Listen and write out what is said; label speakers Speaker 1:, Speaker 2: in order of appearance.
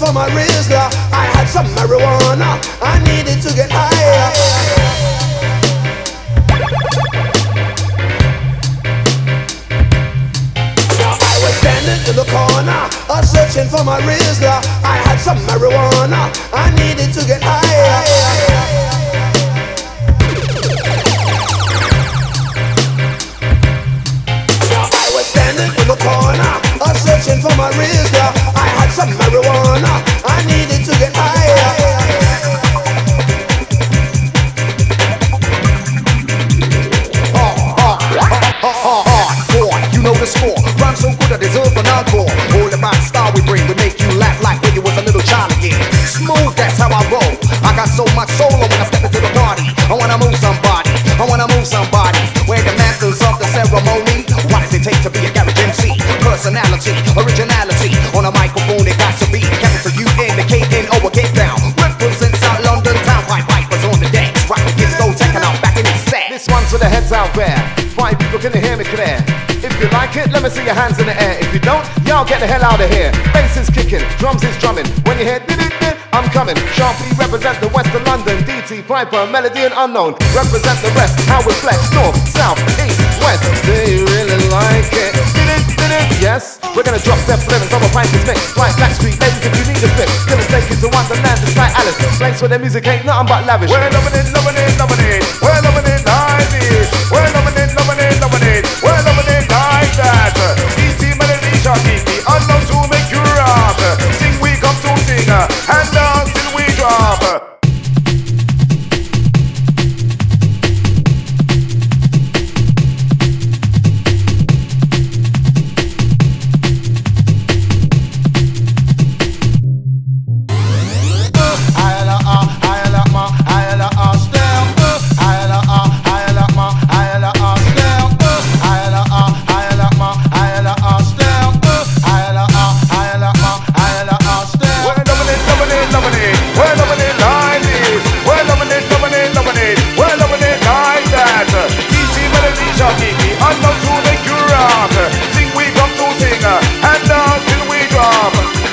Speaker 1: for my wrist. I had some marijuana, I needed to get high. I was standing in the corner, searching for my wrist. I had some marijuana, I needed to get high. I was standing in the corner, searching for my wrist. I had some marijuana, I needed to get high.
Speaker 2: You know the score, rhyme so good I deserve an encore. All about style we bring, we make you laugh like when you was a little child again. Smooth, that's how I roll. I got so much soul when I step into the party. I wanna move somebody, I wanna move somebody. We're the masters of the ceremony. What does it take to be a garage MC? Personality, originality. On a microphone it got to be capital U-N-K-N-O, get down. Represents out London town, pipe pipers on the decks. Rock the kids so taking out back in his set.
Speaker 3: This one's for the heads out there. Five people can hear me clear. If you like it, let me see your hands in the air. If you don't, y'all get the hell out of here. Bass is kicking, drums is drumming. When you hear did, I'm coming. Sharply represent the west of London. DT, Piper, Melody and Unknown. Represent the rest, how we flex. North, south, east, west. Do you really like it? Did it, yes. We're gonna drop step lyrics on a pipe is mixed. Like Blackstreet, ladies, if you need a fix. Gonna take you to Wonderland, just like Alice. Place where the music ain't nothing but lavish.
Speaker 4: We're loving it, loving it, loving it. We're loving it now.